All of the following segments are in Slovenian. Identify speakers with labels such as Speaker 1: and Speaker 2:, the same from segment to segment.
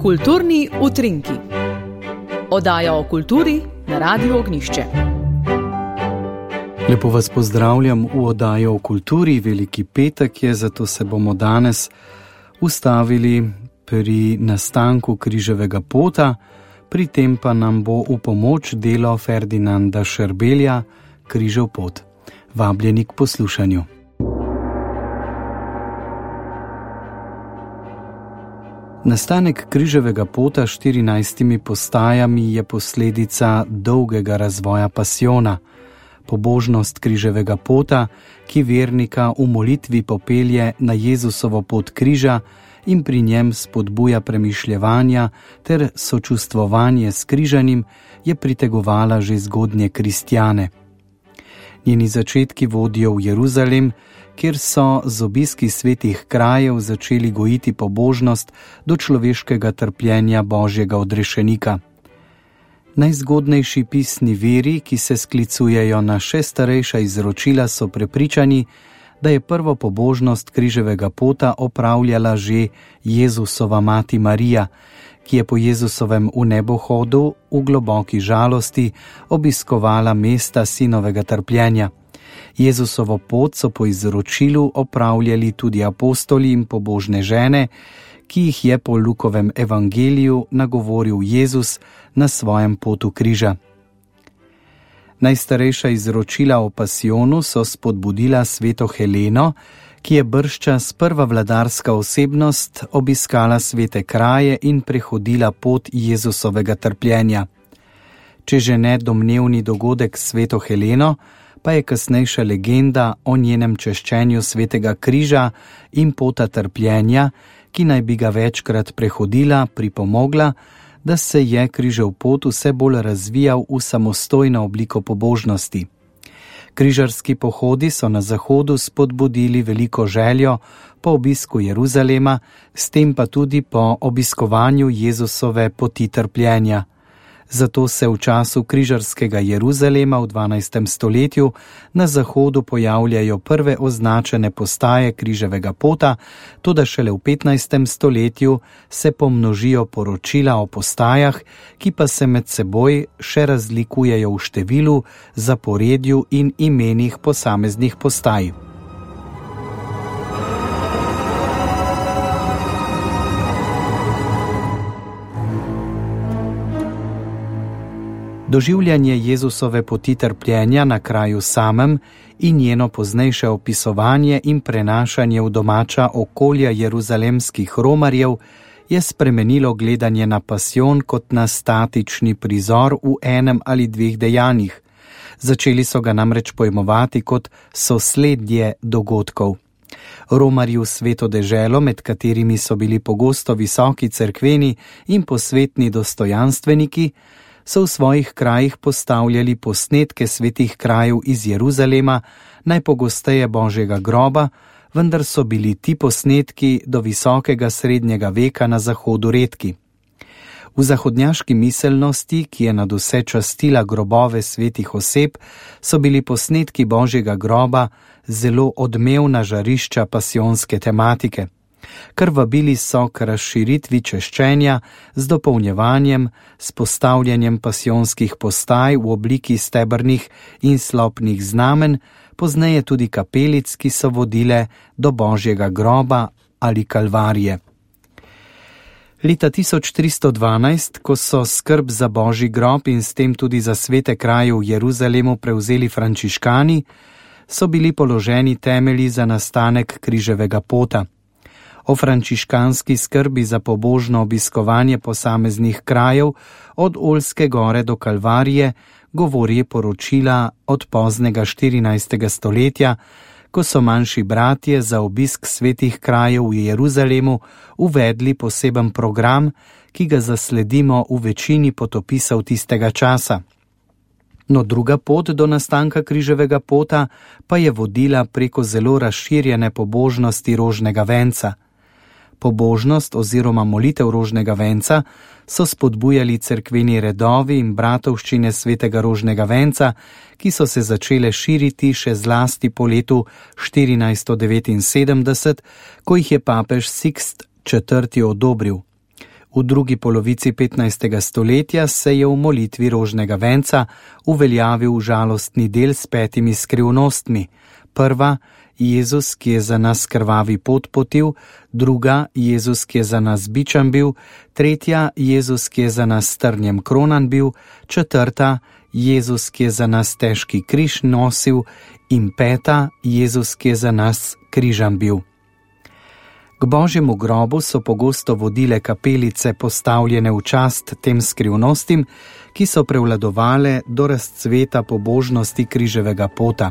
Speaker 1: Kulturni utrinki. Oddaja o kulturi na Radiu Ognjišče.
Speaker 2: Lepo vas pozdravljam v oddaji o kulturi. Veliki petek je, zato se bomo danes ustavili pri nastanku križevega pota, pri tem pa nam bo v pomoč delo Ferdinanda Šerbelja Križev pot. Vabljeni k poslušanju. Nastanek križevega pota s 14 postajami je posledica dolgega razvoja pasiona. Pobožnost križevega pota, ki vernika v molitvi popelje na Jezusovo pot križa in pri njem spodbuja premišljevanja ter sočustvovanje s križanim, je pritegovala že zgodnje kristjane. Njeni začetki vodijo v Jeruzalem, kjer so z obiski svetih krajev začeli gojiti pobožnost do človeškega trpljenja Božjega odrešenika. Najzgodnejši pisni veri, ki se sklicujejo na še starejša izročila, so prepričani, da je prvo pobožnost križevega pota opravljala že Jezusova mati Marija, ki je po Jezusovem vnebohodu v globoki žalosti obiskovala mesta sinovega trpljenja. Jezusovo pot so po izročilu opravljali tudi apostoli in pobožne žene, ki jih je po Lukovem evangeliju nagovoril Jezus na svojem potu križa. Najstarejša izročila o pasijonu so spodbudila sveto Heleno, ki je bržčas prva vladarska osebnost obiskala svete kraje in prehodila pot Jezusovega trpljenja. Če že ne domnevni dogodek s sveto Heleno, pa je kasnejša legenda o njenem češčenju svetega križa in pota trpljenja, ki naj bi ga večkrat prehodila, pripomogla, da se je križev pot vse bolj razvijal v samostojno obliko pobožnosti. Križarski pohodi so na zahodu spodbudili veliko željo po obisku Jeruzalema, s tem pa tudi po obiskovanju Jezusove poti trpljenja. Zato se v času križarskega Jeruzalema v 12. stoletju na zahodu pojavljajo prve označene postaje križevega pota, toda šele v 15. stoletju se pomnožijo poročila o postajah, ki pa se med seboj še razlikujejo v številu, zaporedju in imenih posameznih postaj. Doživljanje Jezusove poti trpljenja na kraju samem in njeno poznejše opisovanje in prenašanje v domača okolja jeruzalemskih romarjev je spremenilo gledanje na pasijon kot na statični prizor v enem ali dveh dejanjih. Začeli so ga namreč pojmovati kot sosledje dogodkov. Romarji v sveto deželo, med katerimi so bili pogosto visoki cerkveni in posvetni dostojanstveniki, so v svojih krajih postavljali posnetke svetih krajev iz Jeruzalema, najpogosteje Božjega groba, vendar so bili ti posnetki do visokega srednjega veka na zahodu redki. V zahodnjaški miselnosti, ki je nadvse častila grobove svetih oseb, so bili posnetki Božjega groba zelo odmevna žarišča pasijonske tematike. Kar vabili so k razširitvi češčenja z dopolnjevanjem, s postavljanjem pasijonskih postaj v obliki stebrnih in slopnih znamen, pozneje tudi kapelic, ki so vodile do Božjega groba ali kalvarije. Leta 1312, ko so skrb za Božji grob in s tem tudi za svete kraje v Jeruzalemu prevzeli frančiškani, so bili položeni temelji za nastanek križevega pota. O frančiškanski skrbi za pobožno obiskovanje posameznih krajev od Oljske gore do Kalvarije govori poročila od poznega 14. stoletja, ko so manjši bratje za obisk svetih krajev v Jeruzalemu uvedli poseben program, ki ga zasledimo v večini potopisov tistega časa. No, druga pot do nastanka križevega pota pa je vodila preko zelo razširjene pobožnosti rožnega venca. Pobožnost oziroma molitev rožnega venca so spodbujali cerkveni redovi in bratovščine svetega rožnega venca, ki so se začele širiti še zlasti po letu 1479, ko jih je papež Sixt IV. Odobril. V drugi polovici 15. stoletja se je v molitvi rožnega venca uveljavil žalostni del s 5 skrivnostmi. Prva, Jezus, ki je za nas krvavi pot potil, druga, Jezus, ki je za nas bičan bil, tretja, Jezus, ki je za nas trnjem kronan bil, četrta, Jezus, ki je za nas težki križ nosil in peta, Jezus, ki je za nas križan bil. K Božjemu grobu so pogosto vodile kapelice postavljene v čast tem skrivnostim, ki so prevladovale do razcveta pobožnosti križevega pota.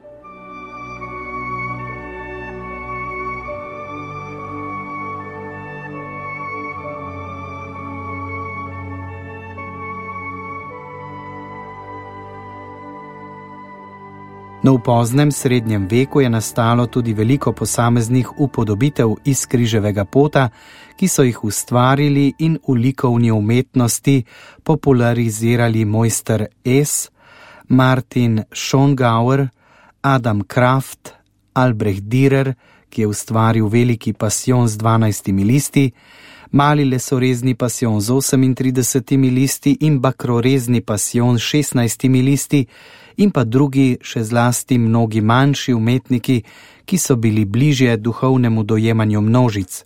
Speaker 2: No, v poznem srednjem veku je nastalo tudi veliko posameznih upodobitev iz križevega pota, ki so jih ustvarili in v likovni umetnosti popularizirali mojster S., Martin Schongauer, Adam Kraft, Albrecht Dürer, ki je ustvaril veliki pasijon z 12 listi, mali lesorezni pasijon z 38 listi in bakrorezni pasijon s 16 listi, in pa drugi, še zlasti mnogi manjši umetniki, ki so bili bližje duhovnemu dojemanju množic.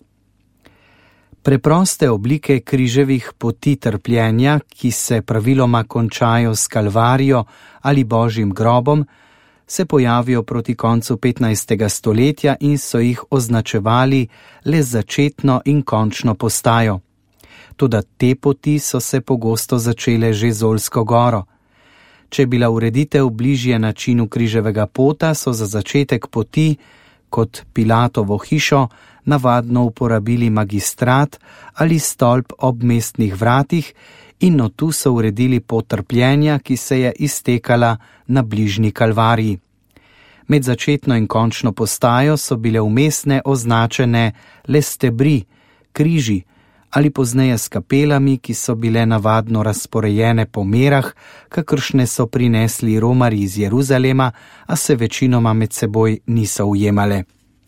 Speaker 2: Preproste oblike križevih poti trpljenja, ki se praviloma končajo s kalvarijo ali Božjim grobom, se pojavijo proti koncu 15. stoletja in so jih označevali le začetno in končno postajo. Toda te poti so se pogosto začele že z Olsko goro. Če je bila ureditev bližje načinu križevega pota, so za začetek poti, kot Pilatovo hišo, navadno uporabili magistrat ali stolp ob mestnih vratih in od tu so uredili pot trpljenja, ki se je iztekala na bližnji kalvariji. Med začetno in končno postajo so bile vmesne označene le stebri, križi, ali pozneje s kapelami, ki so bile navadno razporejene po merah, kakršne so prinesli romarji iz Jeruzalema, a se večinoma med seboj niso ujemale.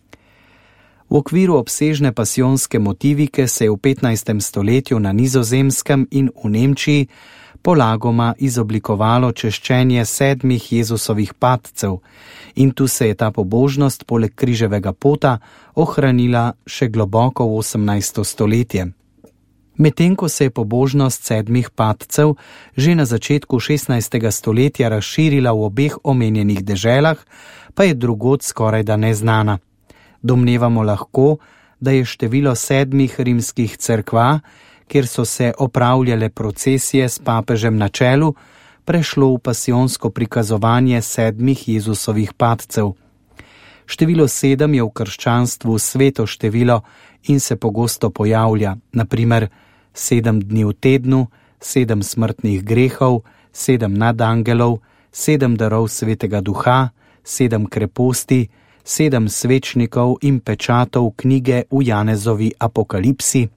Speaker 2: V okviru obsežne pasijonske motivike se je v 15. stoletju na Nizozemskem in v Nemčiji polagoma izoblikovalo češčenje 7 Jezusovih padcev in tu se je ta pobožnost poleg križevega pota ohranila še globoko v 18. stoletje. Medtem ko se je pobožnost 7 padcev že na začetku 16. stoletja razširila v obeh omenjenih deželah, pa je drugod skorajda neznana. Domnevamo lahko, da je število 7 rimskih cerkva, kjer so se opravljale procesije s papežem na čelu, prešlo v pasijonsko prikazovanje 7 Jezusovih padcev. Število 7 je v krščanstvu sveto število in se pogosto pojavlja, naprimer 7 dni v tednu, 7 smrtnih grehov, 7 nadangelov, 7 darov svetega duha, 7 kreposti, 7 svečnikov in pečatov knjige v Janezovi apokalipsi,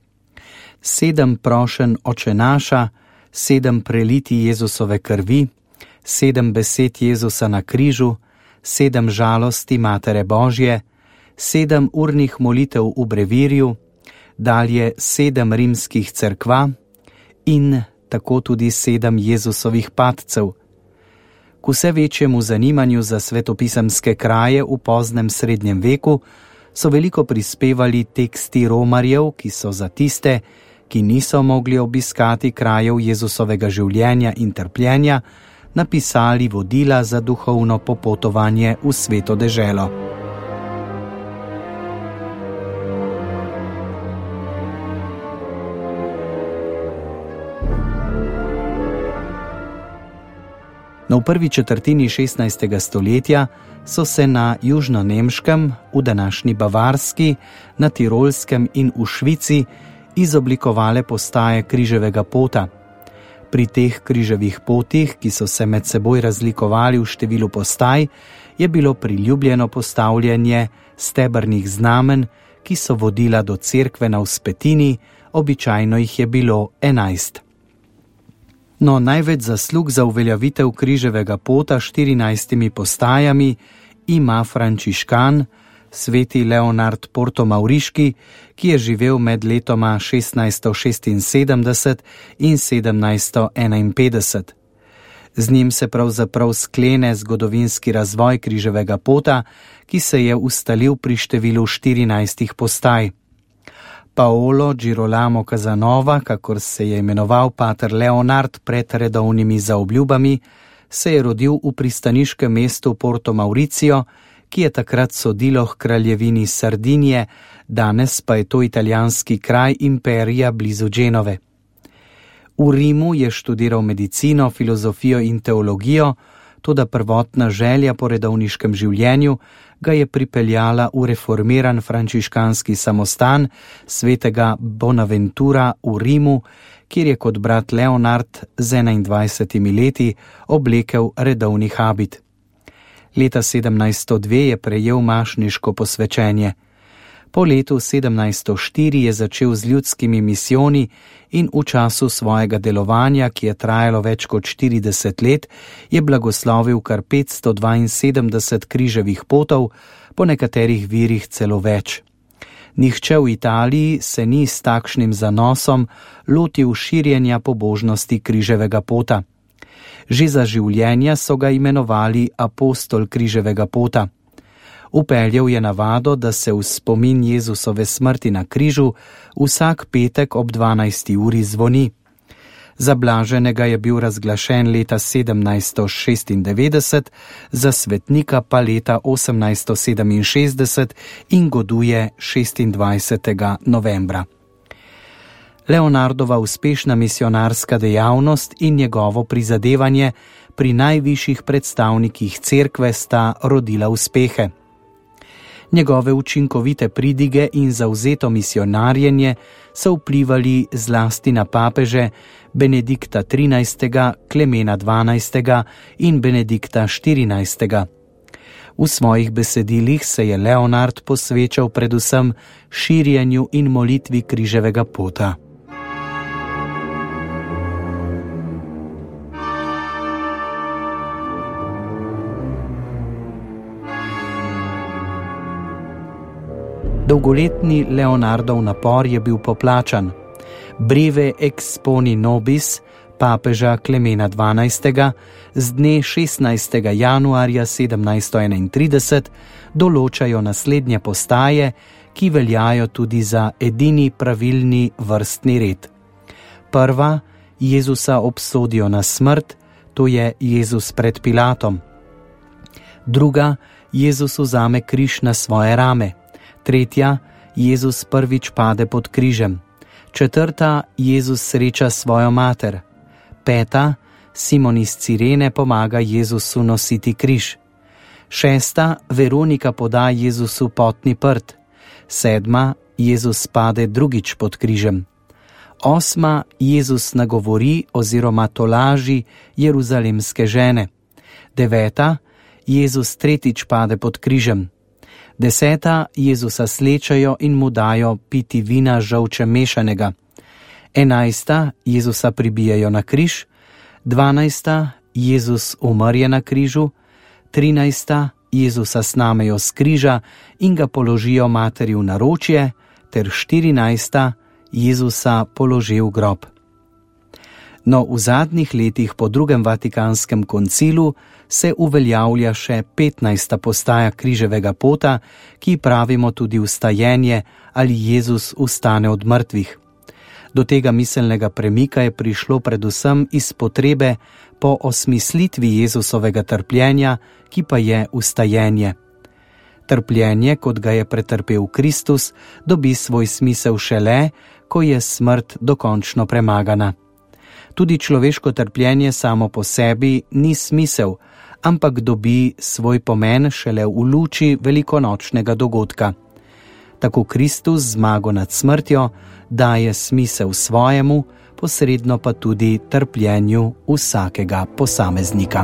Speaker 2: 7 prošenj Oče naša, 7 preliti Jezusove krvi, 7 besed Jezusa na križu, 7 žalosti Matere Božje, 7 urnih molitev v brevirju, dalje 7 rimskih cerkva in tako tudi 7 Jezusovih padcev. K vse večjemu zanimanju za svetopisemske kraje v poznem srednjem veku so veliko prispevali teksti romarjev, ki so za tiste, ki niso mogli obiskati krajev Jezusovega življenja in trpljenja, napisali vodila za duhovno popotovanje v sveto deželo. No, v prvi četrtini 16. stoletja so se na južnonemškem, v današnji Bavarski, na Tirolskem in v Švici izoblikovale postaje križevega pota. Pri teh križevih potih, ki so se med seboj razlikovali v številu postaj, je bilo priljubljeno postavljanje stebrnih znamen, ki so vodila do cerkve na vzpetini, običajno jih je bilo 11. No, največ zaslug za uveljavitev križevega pota 14 postajami ima frančiškan sveti Leonard Portomauriški, ki je živel med letoma 1676 in 1751. Z njim se pravzaprav sklene zgodovinski razvoj križevega pota, ki se je ustalil pri številu 14 postaj. Paolo Girolamo Casanova, kakor se je imenoval pater Leonard pred redovnimi zaobljubami, se je rodil v pristaniškem mestu Porto Mauricio, ki je takrat sodilo h kraljevini Sardinije, danes pa je to italijanski kraj imperija blizu Genove. V Rimu je študiral medicino, filozofijo in teologijo, toda prvotna želja po redovniškem življenju ga je pripeljala v reformiran frančiškanski samostan svetega Bonaventura v Rimu, kjer je kot brat Leonard z 21 leti oblekel redovni habit. Leta 1702 je prejel mašniško posvečenje. Po letu 1704 je začel z ljudskimi misijoni in v času svojega delovanja, ki je trajalo več kot 40 let, je blagoslovil kar 572 križevih potov, po nekaterih virih celo več. Nihče v Italiji se ni s takšnim zanosom lotil širjenja pobožnosti križevega pota. Že za življenja so ga imenovali apostol križevega pota. Upeljal je navado, da se v spomin Jezusove smrti na križu vsak petek ob 12. uri zvoni. Za blaženega je bil razglašen leta 1796, za svetnika pa leta 1867 in goduje 26. novembra. Leonardova uspešna misionarska dejavnost in njegovo prizadevanje pri najvišjih predstavnikih cerkve sta rodila uspehe. Njegove učinkovite pridige in zavzeto misionarjenje so vplivali zlasti na papeže Benedikta XIII., Klemena XII. In Benedikta XIV. V svojih besedilih se je Leonard posvečal predvsem širjenju in molitvi križevega pota. Dolgoletni Leonardov napor je bil poplačan. Breve exponi nobis papeža Klemena XII. Z dne 16. januarja 1731 določajo naslednje postaje, ki veljajo tudi za edini pravilni vrstni red. Prva, Jezusa obsodijo na smrt, to je Jezus pred Pilatom. Druga, Jezus vzame križ na svoje rame. Tretja, Jezus prvič pade pod križem. Četrta, Jezus sreča svojo mater. Peta, Simon iz Cirene pomaga Jezusu nositi križ. Šesta, Veronika poda Jezusu potni prt. Sedma, Jezus pade drugič pod križem. Osma, Jezus nagovori oziroma tolaži jeruzalemske žene. Deveta, Jezus tretjič pade pod križem. Deseta, Jezusa slečajo in mu dajo piti vina žolče mešanega. 11. Jezusa pribijajo na križ. 12. Jezus umrje na križu. 13. Jezusa snamejo s križa in ga položijo materi v naročje. Ter 14. Jezusa položi v grob. No, v zadnjih letih po drugem Vatikanskem koncilu se uveljavlja še 15. postaja križevega pota, ki pravimo tudi vstajenje ali Jezus vstane od mrtvih. Do tega miselnega premika je prišlo predvsem iz potrebe po osmislitvi Jezusovega trpljenja, ki pa je vstajenje. Trpljenje, kot ga je pretrpel Kristus, dobi svoj smisel šele, ko je smrt dokončno premagana. Tudi človeško trpljenje samo po sebi ni smisel, ampak dobi svoj pomen šele v luči velikonočnega dogodka. Tako Kristus zmago nad smrtjo daje smisel svojemu, posredno pa tudi trpljenju vsakega posameznika.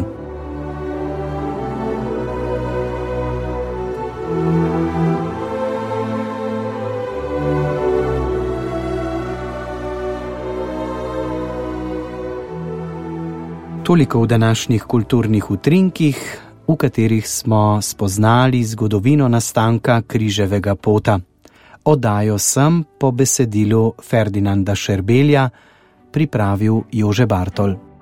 Speaker 2: Toliko v današnjih kulturnih utrinkih, v katerih smo spoznali zgodovino nastanka križevega pota. Oddajo sem po besedilu Ferdinanda Šerbelja pripravil Jože Bartol.